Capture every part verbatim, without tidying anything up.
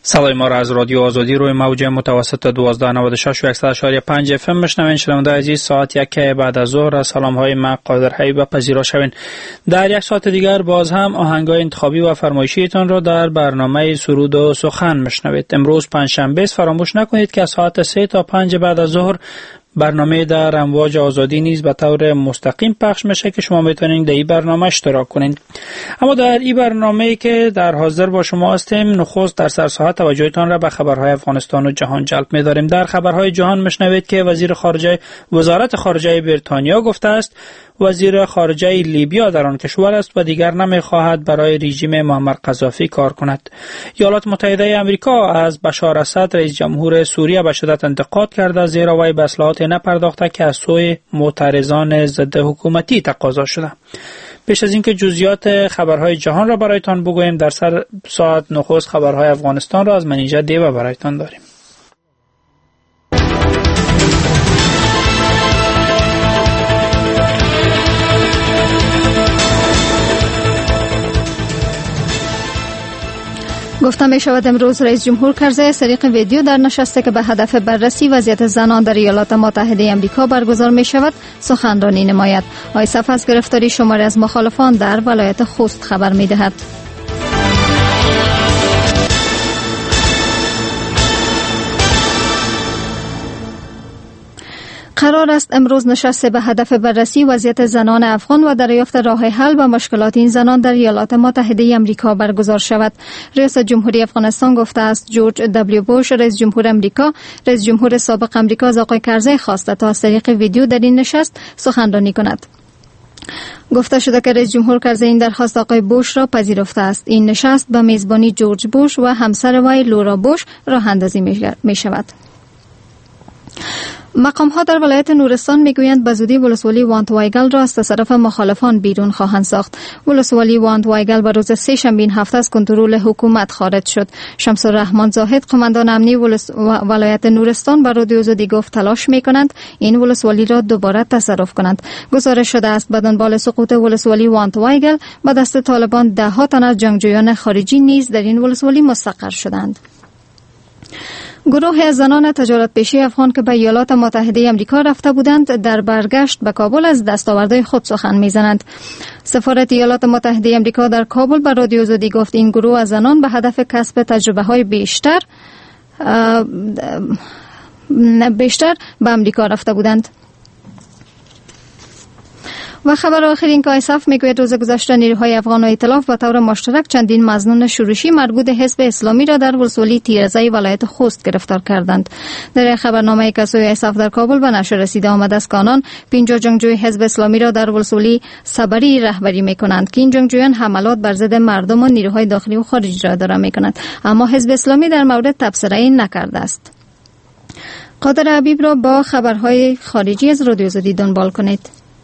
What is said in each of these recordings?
صدای ما را از رادیو آزادی روی موج متوسط دوازده نود و شش و صد و شش و پنج اف ام میشنوین. شنونده عزیز، ساعت یک بعد از ظهر، سلام های ما قادر حبیب پذیرا شوین. در یک ساعت دیگر باز هم آهنگای انتخابی و فرمایشیتان را در برنامه سرود و سخن میشنوید. امروز پنجشنبه است. فراموش نکنید که از ساعت سه تا پنج بعد از ظهر برنامه در امواج آزادی نیز به طور مستقیم پخش میشه که شما میتونید در این برنامه اشتراک کنید. اما در این برنامه‌ای که در حاضر با شما هستیم، نخست در سرساحت توجهتان را به خبرهای افغانستان و جهان جلب می‌داریم. در خبرهای جهان میشنوید که وزیر خارجه وزارت خارجه بریتانیا گفته است وزیر خارجه لیبیا در آن کشور است و دیگر نمی‌خواهد برای رژیم معمر قذافی کار کند. ایالات متحده آمریکا از بشار اسد رئیس جمهور سوریه به شدت انتقاد کرده، زیرا وی به اصلاحات نپرداخته که از سوی معترضان ضد حکومتی تقاضا شده. پیش از اینکه جزئیات خبرهای جهان را برایتان بگوییم، در سر ساعت نخست خبرهای افغانستان را از منیژه دیوه برایتان داریم. گفته می شود امروز رئیس جمهور کرزی از طریق ویدیو در نشستی که به هدف بررسی وضعیت زنان در ایالات متحده آمریکا برگزار می شود سخنرانی نماید. آیسف از گرفتاری شماری از مخالفان در ولایت خوست خبر می دهد. قرار است امروز نشست به هدف بررسی وضعیت زنان افغان و دریافت راه حل به مشکلات این زنان در ایالات متحده آمریکا برگزار شود. رئیس جمهوری افغانستان گفته است جورج دبلیو بوش رئیس جمهور آمریکا، رئیس جمهور سابق آمریکا از آقای کرزی خواسته تا از طریق ویدیو در این نشست سخنرانی کند. گفته شده که رئیس جمهور کرزی این درخواست آقای بوش را پذیرفته است. این نشست به میزبانی جورج بوش و همسر وی لورا بوش راه اندازی می شود. مقام ها در ولایت نورستان میگویند به زودی ولسوالی وانت وایگل را از تصرف مخالفان بیرون خواهند ساخت. ولسوالی وانت وایگل به روز سه شنبه این هفته از کنترل حکومت خارج شد. شمس الرحمن زاهد قماندان امنی ولس... ولایت نورستان به رادیو آزادی گفت تلاش میکنند این ولسوالی را دوباره تصرف کنند. گزارش شده است به دنبال سقوط ولسوالی وانت وایگل به دست طالبان ده ها تن از جنگجویان خارجی نیز در این ولسوالی مستقر شدند. گروه از زنان تجارت پیشه افغان که به ایالات متحده آمریکا رفته بودند در برگشت به کابل از دستاوردهای خود سخن میزنند. سفارت ایالات متحده آمریکا در کابل به رادیو آزادی گفت این گروه از زنان به هدف کسب تجربه های بیشتر بیشتر به آمریکا رفته بودند. و خبر آخرین که آیسف میگوید روز گذشته نیروهای افغان و ائتلاف به طور مشترک چندین مظنون شورشی مربوط حزب اسلامی را در ولسوالی تیرزای ولایت خوست گرفتار کردند. در خبرنامه که سوی آیسف در کابل به نشر رسیده آمده است که آنان پنجاه جنگجوی حزب اسلامی را در ولسوالی صبری رهبری میکنند که این جنگجویان حملات بر ضد مردم و نیروهای داخلی و خارجی را اداره میکنند، اما حزب اسلامی در مورد تبصره نکرده است. قادر حبیب را با خبرهای خارجی از رادیو آزادی دنبال کنید.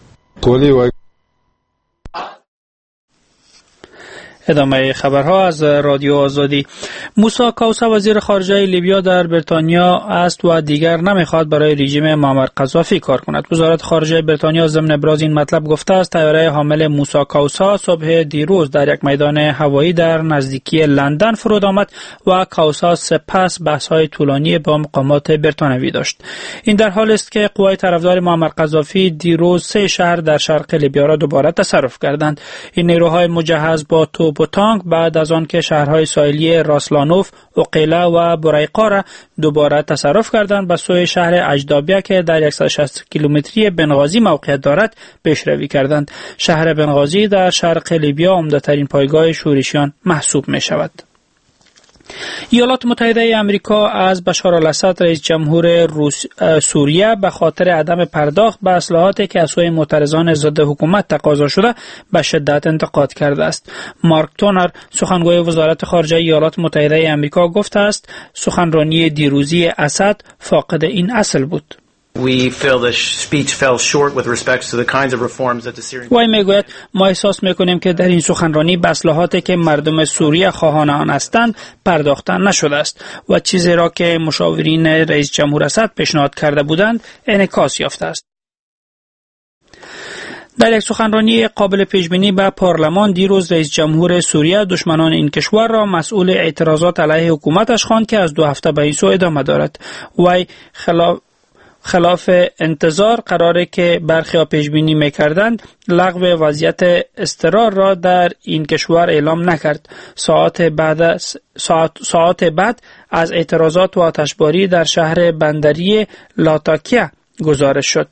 ادامه خبرها از رادیو آزادی. موسی کاوسا وزیر خارجه لیبیا در بریتانیا است و دیگر نمیخواد برای رژیم معمر قذافی کار کند. وزارت خارجه بریتانیا ضمن ابراز این مطلب گفته است طیاره حامل موسی کاوسا صبح دیروز در یک میدان هوایی در نزدیکی لندن فرود آمد و کاوسا سپس بحث‌های طولانی با مقامات بریتانیایی داشت. این در حالی است که قوای طرفدار معمر قذافی دیروز سه شهر در شرق لیبیا را دوباره تصرف کردند. این نیروهای مجهز با توپ و تانک بعد از آن که شهرهای ساحلی راسلانوف، اوقیله و بریقا را دوباره تصرف کردند به سوی شهر اجدابیه که در صد و شصت کیلومتری بنغازی موقعیت دارد پیشروی کردند. شهر بنغازی در شرق لیبیا عمده‌ترین پایگاه شورشیان محسوب می شود. ایالات متحده آمریکا از بشار الاسد رئیس جمهور روس سوریه به خاطر عدم پرداخت به اصلاحاتی که از سوی معترضان ضد حکومت تقاضا شده به شدت انتقاد کرده است. مارک تونر سخنگوی وزارت خارجه ایالات متحده آمریکا گفته است سخنرانی دیروزی اسد فاقد این اصل بود. We feel the speech fell short with respect to the kinds of reforms that the Syrian وای میگوید ما احساس میکنیم که در این سخنرانی به اصلاحاتی که مردم سوریه خواهان آن هستند پرداخته نشده است و چیزی را که مشاورین رئیس جمهور اسد پیشنهاد کرده بودند انعکاس یافته است. در یک سخنرانی قابل پیشبینی به پارلمان دیروز رئیس جمهور سوریه دشمنان این کشور را مسئول اعتراضات علیه حکومتش خواند که از دو هفته به این سو ادامه دارد. وی خلاف خلاف انتظار قراره که برخی ها پیش بینی می‌کردند لغو وضعیت اضطرار را در این کشور اعلام نکرد. ساعت بعد ساعت, ساعت بعد از اعتراضات و آتشباری در شهر بندری لاتاکیا گزارش شد.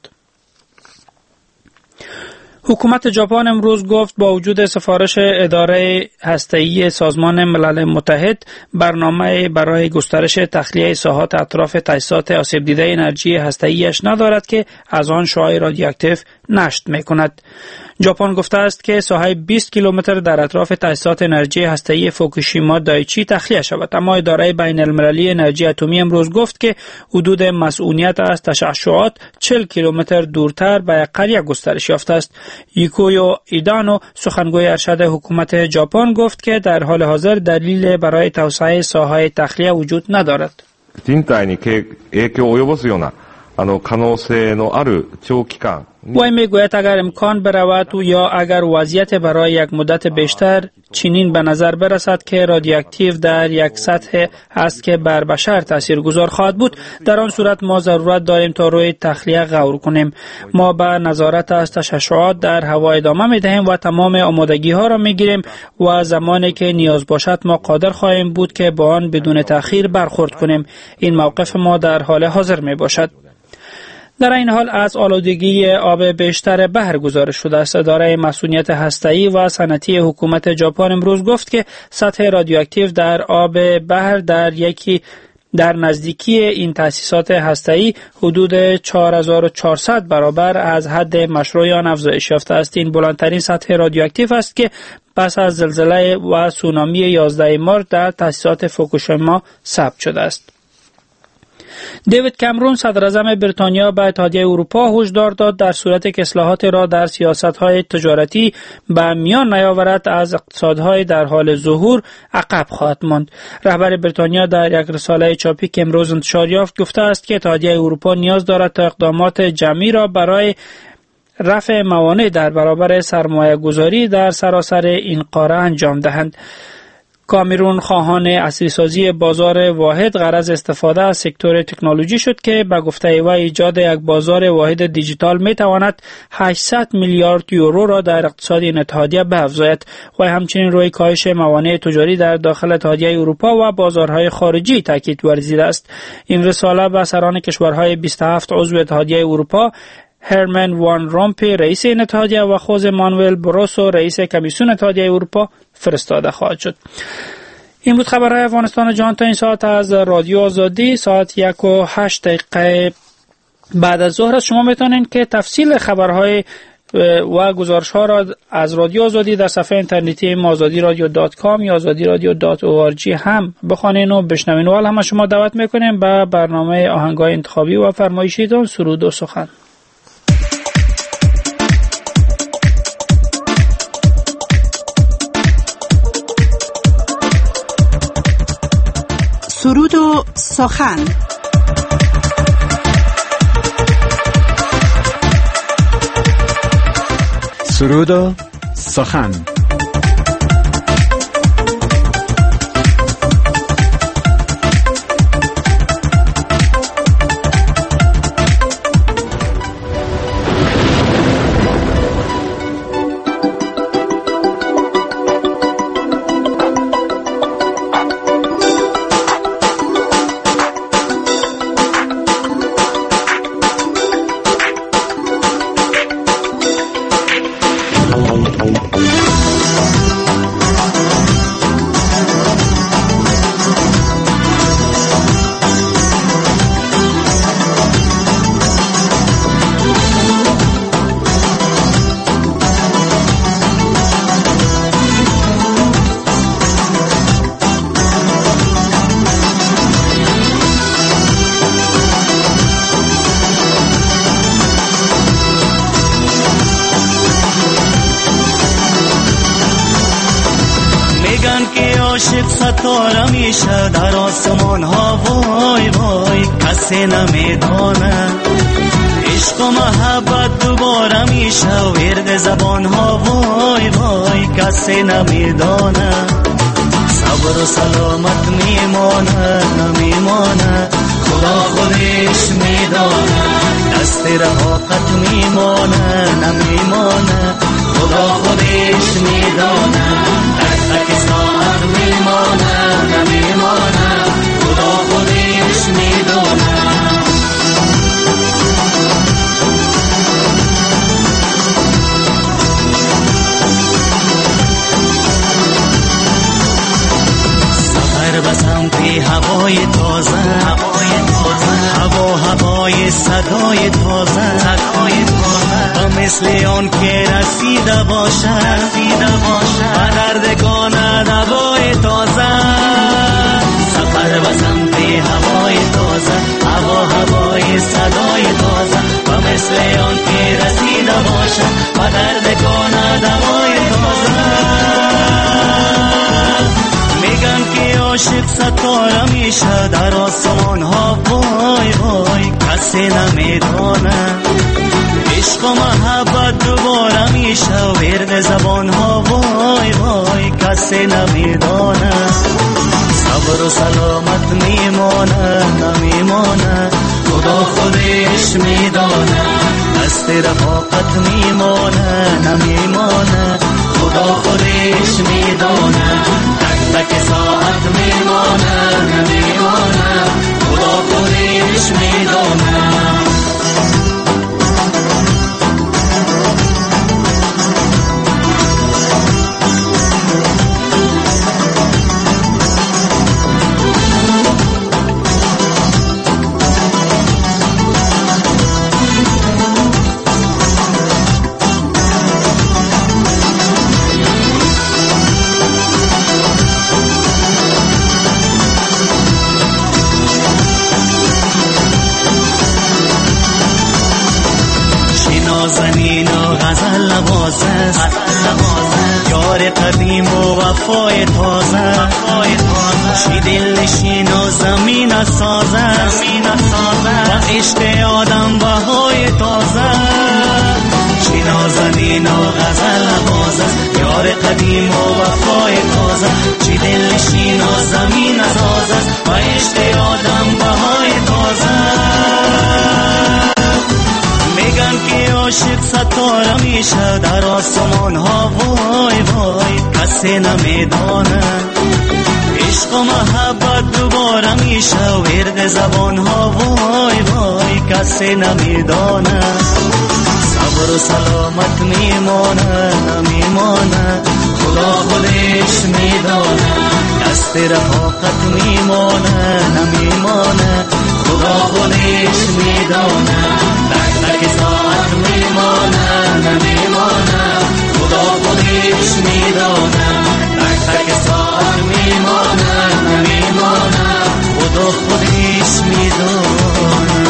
حکومت ژاپن امروز گفت با وجود سفارش اداره هسته‌ای سازمان ملل متحد برنامه برای گسترش تخلیه ساحات اطراف تاسیسات آسیب دیده انرژی هسته‌ایش ندارد که از آن شعاع رادیواکتیو نشت می‌کند. ژاپن گفته است که ساحه بیست کیلومتر در اطراف تاسیسات انرژی هسته‌ای فوکوشیما دایچی تخلیه شود، اما اداره بین المللی انرژی اتمی امروز گفت که حدود مسئولیت از تشعشعات چهل کیلومتر دورتر به قریه گسترش یافته است. یوکیو ایدانو سخنگوی ارشد حکومت ژاپن گفت که در حال حاضر دلیل برای توسعه ساحه تخلیه وجود ندارد. 人体に影響を及ぼすようなあの可能性のある長期間 وی میگوید اگر امکان برود و یا اگر وضعیت برای یک مدت بیشتر چنین به نظر برسد که رادیواکتیو در یک سطح است که بر بشر تاثیرگذار خواهد بود، در آن صورت ما ضرورت داریم تا روی تخلیه غور کنیم. ما به نظارت از تشعشعات در هوا ادامه میدهیم و تمام آمادگی ها را میگیریم و زمانی که نیاز باشد ما قادر خواهیم بود که با آن بدون تأخیر برخورد کنیم. این موقف ما در حال حاضر می باشد. در این حال از آلودگی آب بیشتر بحر گزارش شده است. اداره مسئولیت هسته‌ای و صنعتی حکومت ژاپن امروز گفت که سطح رادیواکتیو در آب بحر در یکی در نزدیکی این تأسیسات هسته‌ای حدود چهار هزار و چهارصد برابر از حد مشروع آن افزایش یافته است. این بلندترین سطح رادیواکتیو است که پس از زلزله و سونامی یازده مارس در تأسیسات فوکوشیما ثبت شده است. دیوید کامرون صدر اعظم بریتانیا به اتحادیه اروپا هشدار داد در صورت که اصلاحات را در سیاست‌های تجارتی به میان نیاورد از اقتصادهای در حال ظهور عقب خواهد ماند. رهبر بریتانیا در یک رساله چاپی که امروز انتشار یافت گفته است که اتحادیه اروپا نیاز دارد تا اقدامات جمعی را برای رفع موانع در برابر سرمایه گذاری در سراسر این قاره انجام دهند. کامرون خواهان اصلی سازی بازار واحد غرض استفاده از سکتور تکنولوژی شد که به گفته او ایجاد یک بازار واحد دیجیتال می تواند هشتصد میلیارد یورو را در اقتصاد این اتحادیه بیفزاید و همچنین روی کاهش موانع تجاری در داخل اتحادیه اروپا و بازارهای خارجی تاکید ورزیده است. این رساله به سران کشورهای بیست و هفت عضو اتحادیه اروپا هرمن وان رومپی رئیس این اتحادیه و خوزه مانوئل بروسو رئیس کمیسیون اتحادیه اروپا فرستاده خواهد شد. این بود خبرهای افغانستان و جهان تا این ساعت از رادیو آزادی. ساعت یک و هشت دقیقه بعد از ظهر شما میتونید که تفصیل خبرهای و گزارش ها را از رادیو آزادی در صفحه اینترنتی ما آزادی رادیو دات کام یا آزادی رادیو دات او آر جی هم بخوانید و بشنوید. و هم شما دعوت میکنیم به برنامه آهنگای انتخابی و فرمایشیتون. سرود و سخن. سرود و سخن. سرود و سخن. عاشق ستاره میشه در آسمان ها، وای وای کسی نمیدانه عشق و محبت دوباره میشه ورد زبان ها وای وای کسی نمیدانه صبر و سلامت میمانه نمیمانه خدا خودش میدانه دست رفاقت میمانه نمیمانه خدا خودش میدانه تک تک ساعت میمانه نمیمانه خدا خودش میدانه به سمت هوای تازه هوای تازه هوا هوای صدای تازه صدای تازه و مثل آن که رسیده باشه رسیده باشه و دردگان دوای تازه سفر به سمت هوای تازه هوا هوای صدای تازه و مثل آن که رسیده باشه و دردگان دوای تازه میگن که عاشق ستاره میشه در آسمان ها وای وای کسی نمیدانه عشق و محبت دوباره میشه ورد زبان ها وای وای کسی نمیدانه صبر و سلامت میمانه نمیمانه خدا خودش میدانه دست رفاقت میمانه نمیمانه خدا خودش میدانه تک تک ساعت میمانه نمیمانه خدا خودش میدانه زمین و غزل نوازه یار قدیم و وفای تازه چی دل نشین و زمین سازه و عشق آدم بهای تازه چی نازنین و غزل نوازه یار قدیم و وفای تازه چی دل نشین و زمین سازه و عشق آدم بهای تازه میگن که عاشق ستاره میشه در آسمان ها وای وای کسی نمیدانه عشق و محبت دوباره میشه ورد زبان ها وای وای کسی نمیدانه صبر و سلامت میمانه نمیمانه خدا خودش میدانه دست رفاقت میمانه نمیمانه خدا خودش میدانه تک تک ساعت میمانه نمیمانه خدا خودش میدانه تک تک ساعت میمانه نمیمانه خدا خودش میدانه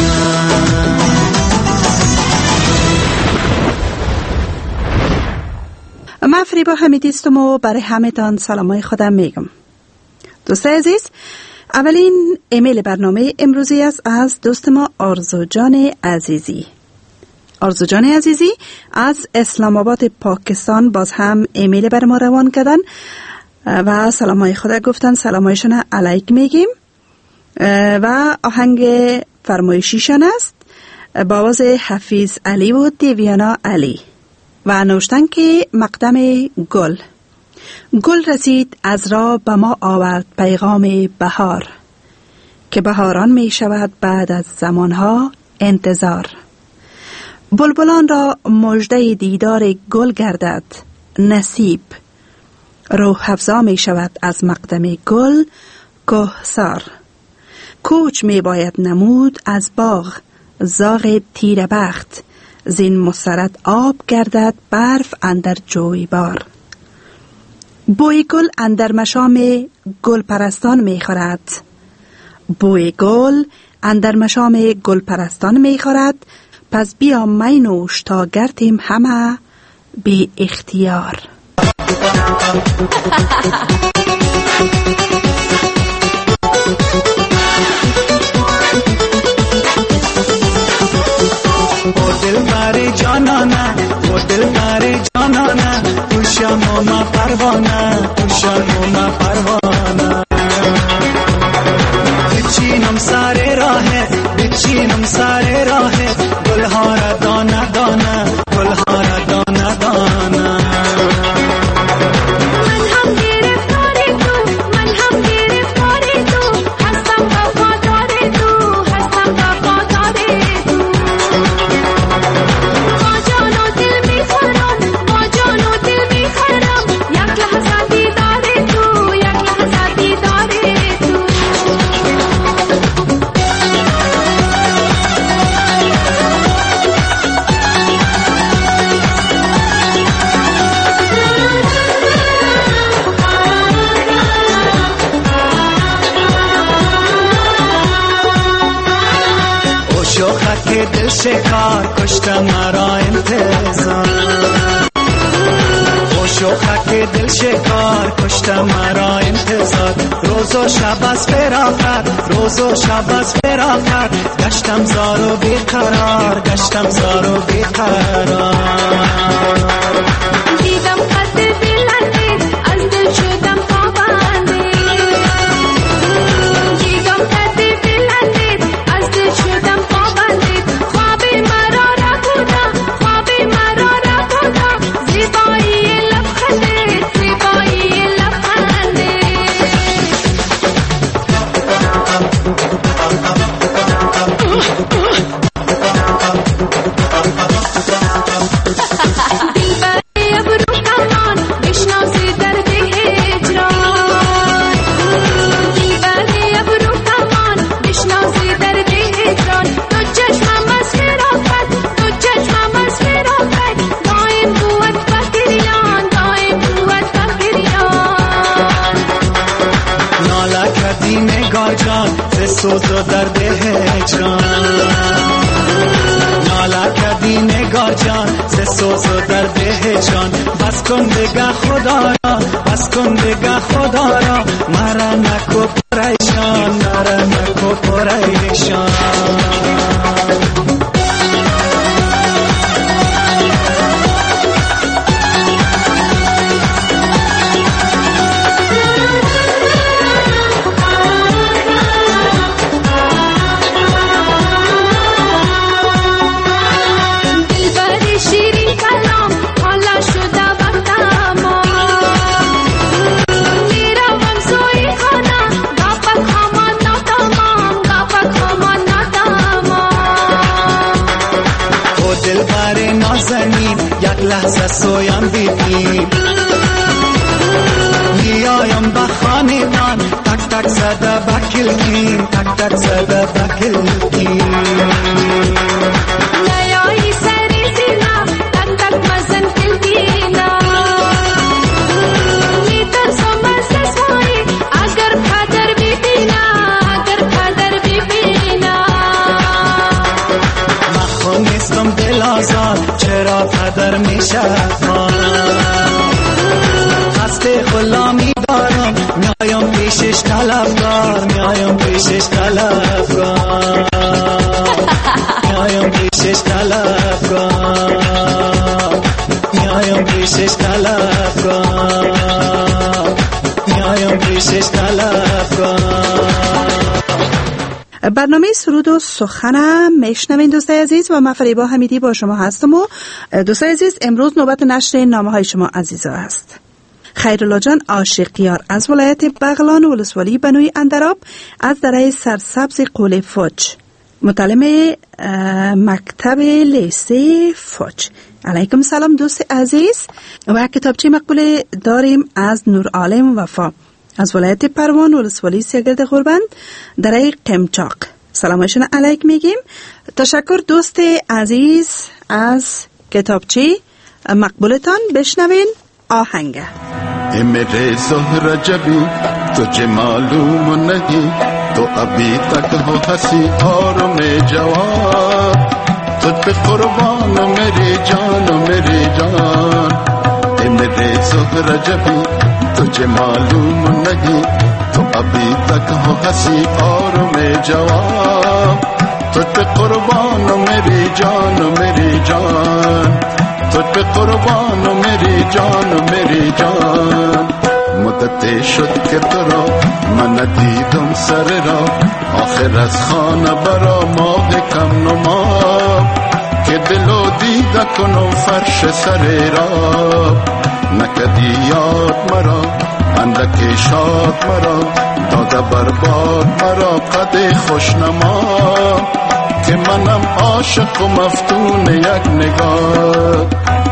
من فریبا حمیدی هستم و برای همه‌تان سلامای خودم میگم. دوستای عزیز، اولین ایمیل برنامه امروزی است از دوست ما آرزو جان عزیزی. آرزو جان عزیزی از اسلام آباد پاکستان باز هم ایمیل بر ما روان کردن و سلامای خدا گفتن. سلامایشون علیک میگیم و آهنگ فرمایشیشان است با آواز حفیظ علی و دیویانا علی و نوشتن که مقدم گل گل رسید از را به ما آورد پیغام بهار که بهاران می شود بعد از زمانها انتظار. بلبلان را مژده دیدار گل گردد نصیب روح افزا می شود از مقدم گل کوهسار. کوچ می باید نمود از باغ زاغ تیر بخت زین مسرت آب گردد برف اندر جوی بار. بوی گل اندر مشام گل پرستان می خورد بوی گل اندر مشام گل پرستان می خورد. پس بیا می نوش تا گرتیم همه بی اختیار. خک دل شکار کشت مرا انتظار خوش و خک دل شکار کشت مرا انتظار روز و شب از فراقت روز و شب از فراقت گشتم زار و بیقرار گشتم زار و بیقرار دیدم قد بلندت از دل شدم پابنده دیدم قد بلندت از دل شدم پابنده خواب مرا را بودم خواب مرا را بودم زیبایی لبخندت زیبایی لبخندت سوز و درد هجران نالا کردی نگاه جان ز سوز و درد هجران بس کن بگه خدا را بس کن بگه خدا را مرا نکو پریشان مرا نکو پریشان لحظه سویم بیدیم میایم به خانمان تک تک زده بکلکیم تک تک زده بکلکیم نیایی سری زینا تک تک مزن کلکینا میترسم از اسمایی اگر پدر ببینا اگر پدر ببینا مخون نیستم دل آزاد چرا پدر میشه هسته غلامی دارم میایم پیشش طلبکار میایم پیشش طلبکار میایم پیشش طلبکار میایم پیشش طلبکار میایم پیشش طلبکار. برنامه سرود و سخنم میشنوین دوستای عزیز و من فریبا حمیدی با شما هستم و دوستای عزیز امروز نوبت نشر نامه های شما عزیزا است. خیرالله جان عاشقیار از ولایت بغلان و ولسوالی بنوی اندراب از دره سرسبز قول فوج متعلم مکتب لیسه فوج. علیکم سلام دوست عزیز و کتابچه مقبول داریم از نور عالم وفا از ولایت پروان و ولسوالی سیگرد غربند دره قمچاق. سلامشون علیک میگیم. تشکر دوست عزیز از کتابچه مقبولتان. بشنوین آهنگ मेरे ज़ोहरा जबी तुझे मालूम नहीं तो अभी तक हो हंसी और मैं जवान तुझ पे कुर्बान मेरी जान मेरी जान ए मेरे ज़ोहरा जबी तुझे मालूम नहीं तो अभी तक हो हंसी और मैं जवान तुझ पे कुर्बान मेरी जान मेरी जान तुझ पे कुर्बान मेरी जान मेरी जान مدت شد که تو را من ندیدم سر را آخر از خانه برا ماه کم نما که دلو دیده کنم فرش سر را نکدی یاد مرا اندک شاد مرا داده برباد مرا قد خوشنما که منم عاشق و مفتون یک نگاه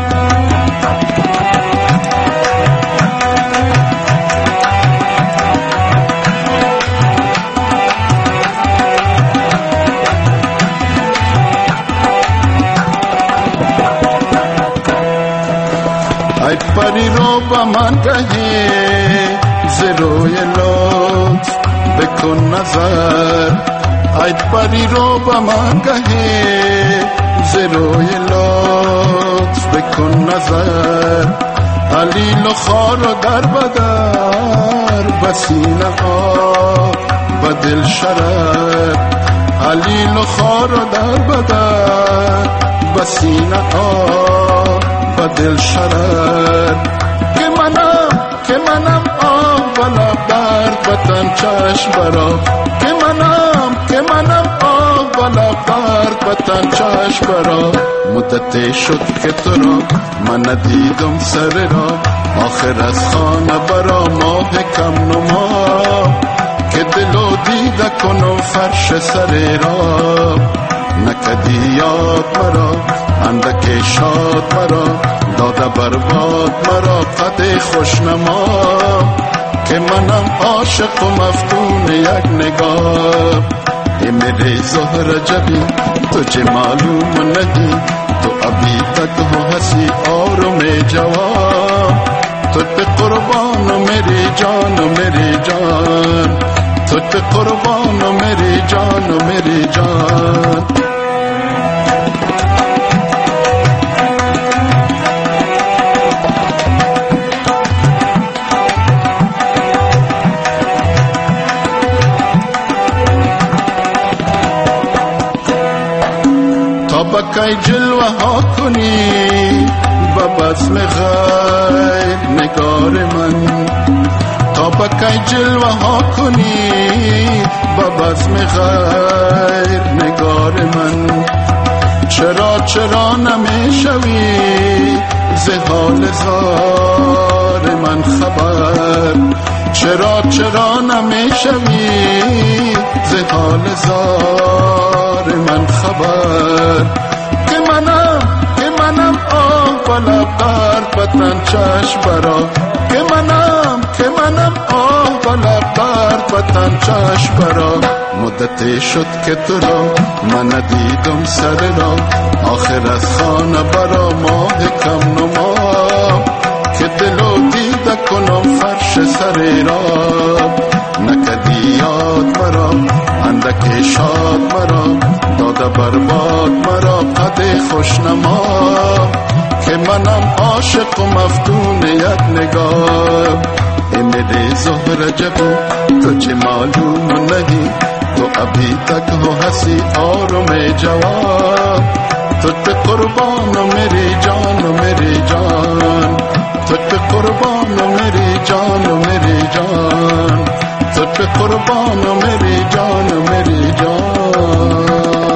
ای پری رو با من رهی زروی لطف بکن نظر اید پری رو به من گهی زروی لطف بکن نظر علیل و خار و در بدر بسینه ها به دل شرد علیل و خار و در بدر بسینه ها به دل شرد که منم که منم آب و لب درد بطن چشم برا که منم که منم آب و لب درد بطن چشم برا مدت شد که تو را من ندیدم سر را آخر از خانه برا ماه کم نما که دلو دیده کنم فرش سر را نکدی یاد مرا اندک شاد مرا داده برباد مرا قد خوشنما که منم عاشق و مفتون یک نگاه ای میرے زهر جبی تجھے معلوم نہیں تو ابھی تک ہو ہنسی اور میں جوان تجھ پہ قربان میری جان میری جان تجھ پہ قربان میری جان میری جان بکای جلوه ها کنی با بسم غیر نگار من تا بکای جلوه ها کنی با بسم غیر نگار من چرا چرا نمیشوی ز حال زار من خبر چرا چرا نمیشوی ز حال زار من خبر که منم که منم آه بلا قرد بطن چشم برا که منم که منم آه بلا قرد بطن چشم برا مدت شد که تو را من ندیدم سر را آخر از خانه برا ماه کم نما که دلو دیده کنم فرش سر را نکدی یاد مرا اندک شاد مرا داده برباد مرا قد خوشنما که منم عاشق و مفتون یک نگاه ای میرے زهر جبو تجھے معلوم نہیں تو ابھی تک ہو ہنسی اور میں جوان تجھ پہ قربان میری جان میری جان تجھ پہ قربان میری جان میری جان تجھ پہ قربان میری جان میری جان.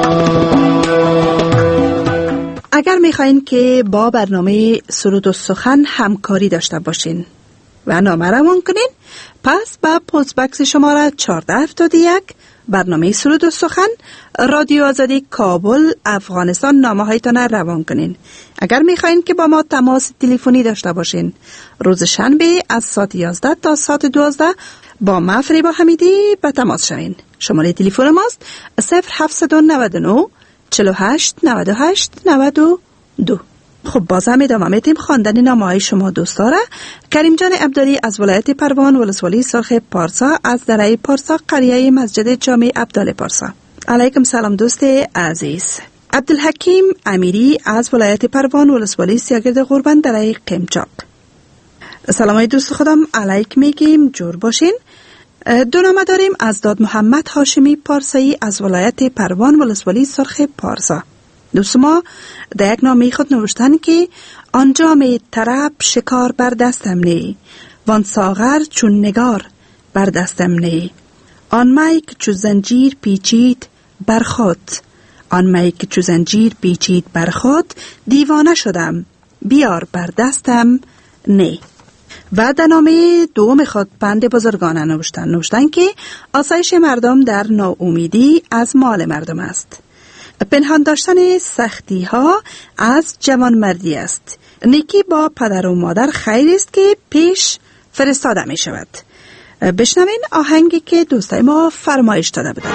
اگر میخواین که با برنامه سرود و سخن همکاری داشته باشین و نامه روان کنین پس با پست بکس شماره چهارده هفتاد و یک برنامه سرود و سخن رادیو آزادی کابل افغانستان نامه هایتان روان کنین. اگر میخواین که با ما تماس تلفنی داشته باشین روز شنبه از ساعت یازده تا ساعت دوازده با ما فریبا حمیدی به تماس شوین. شماره تلفن ماست صفر هفتصد و نود و نه چهل و هشت نود و هشت نود و دو. خب باز هم ادامه میتیم خواندن نامه های شما دوستا را. کریم جان عبدالی از ولایت پروان ولسوالی سرخ پارسا از درعی پارسا قریه مسجد جامع عبدال پارسا. علیکم سلام دوست عزیز. عبدالحکیم امیری از ولایت پروان ولسوالی سیاگرد قربان درعی قمچاق. سلام دوست خودم علیک میگیم جور باشین. دو نامه داریم از داد محمد هاشمی پارسایی از ولایت پروان ولسوالی سرخ پارسا. دوست ما در یک نامه خود نوشتن که آنجا می طرب شکار بر دستم نی وان ساغر چون نگار بر دستم نی آن می که چو زنجیر پیچید بر خود آن می که چو زنجیر پیچید بر خود دیوانه شدم بیار بر دستم نی. و در نامه دوم خود پند بزرگانه نوشتن نوشتن که آسایش مردم در ناامیدی از مال مردم است. پنهان داشتن سختی ها از جوانمردی است. نیکی با پدر و مادر خیر است که پیش فرستاده می شود. بشنوین آهنگی که دوستای ما فرمایش داده بودند.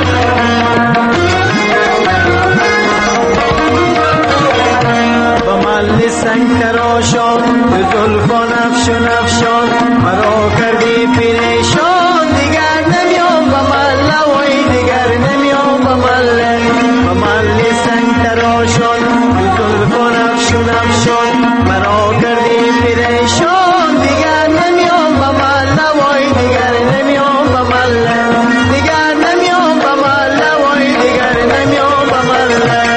Bama محل سنگ تراشان تو زلفان افشان افشان مرا کردی پریشان دیگر نمیام به محل وای دیگر نمیام به محل به محل سنگ تراشان تو زلفان افشان افشان مرا کردی پریشان دیگر نمیام به محل وای دیگر نمیام به محل دیگر نمیام به محل وای دیگر نمیام به محل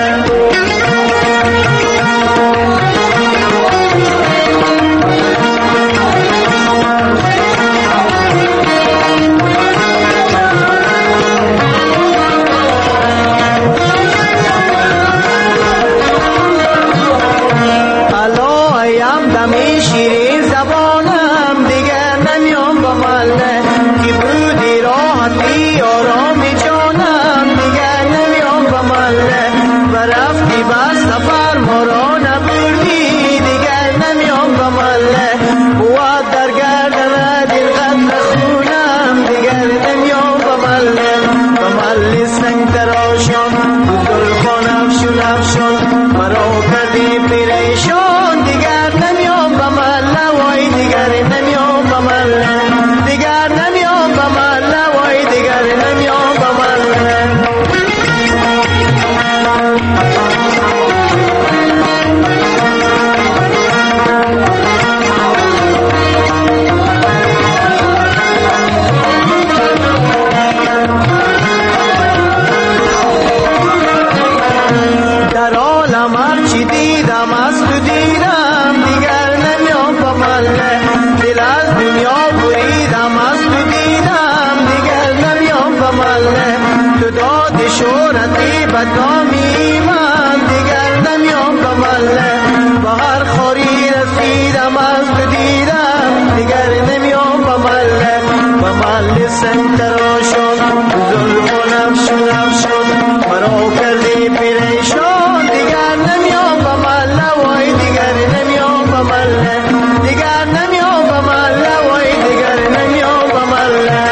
شیرین زبانم دیگر نمیام به محله که بودی راحتی آرامی جانم دیگر نمیام به محله و رفتی بس سفر ما را نبردی دیگر نمیام به محله بود در گردن دل قدر خونم دیگر نمیام به محله به محله سنگ تراشان تو زلفان افشون افشان مرا کردی پریشان دیگر نمیام به محله وای دیگر نمیام به محله دیگر نمیام به محله وای دیگر نمیام به محله در عالم هرچی دیدم از تو دیدم دیگر نمیام به محله دل از دنیا بریدم از تو دیدم دیگر نمیام به محله تو داد شهرتی بدنامی من دیگر نمیام به محله به هر خوری رسیدم از تو دیدم دیگر نمیام به محله به محله سنگ تراشان تو زلفان افشان افشان مرا کردی پریشان دیگر نمیام به محله وای دیگر نمیام به محله دیگر نمیام به محله وای دیگر نمیام به محله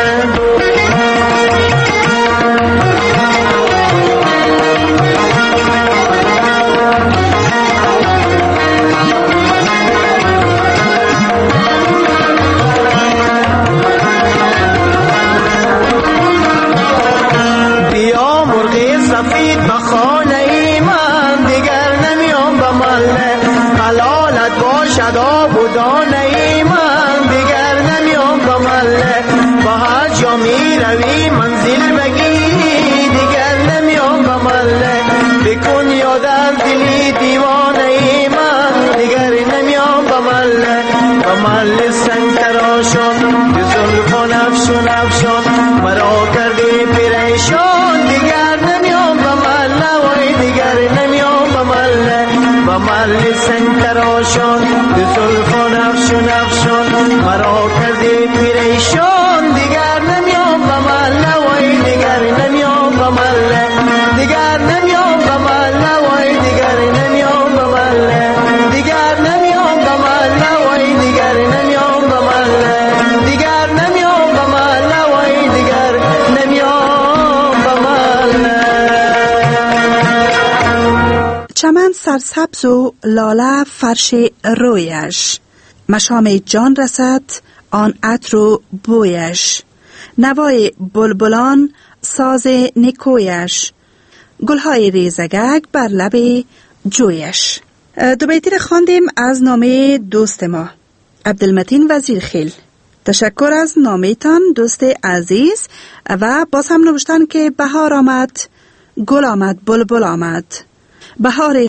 بیا مرغ سفید به خانه من دیگر نمیام به محله حلالت باشد آب و دانه من دیگر نمیام به محله به هر جا می روی منزل بگیری دیگر نمیام به محله بکن یاد از دلی دیوانه من دیگر نمیام به محله به محله سنگ تراشان تو زلفان افشان افشان مرا کردی پریشان دیگر نمیام به محله وای دیگر نمیام به محله به محله سنگ تراشان تو زلفان افشان افشان مرا کردی پریشان دیگر نمیام به محله وای دیگر نمیام به محله دیگر نمیام به محله وای دیگر نمیام به محله دیگر نمیام به محله وای دیگر نمیام به محله دیگر نمیام به محله وای دیگر نمیام به محله چمن سرسبز و لاله فرش رویش مشام جان رسد آن عطر و بویش نوای بلبلان ساز نکویش گلهای ریزگک بر لب جویش. دو بیتی را خواندیم از نامه دوست ما عبدالمتین وزیرخیل. تشکر از نامه‌تان دوست عزیز و باز هم نوشتن که بهار آمد گل آمد بلبل آمد بهار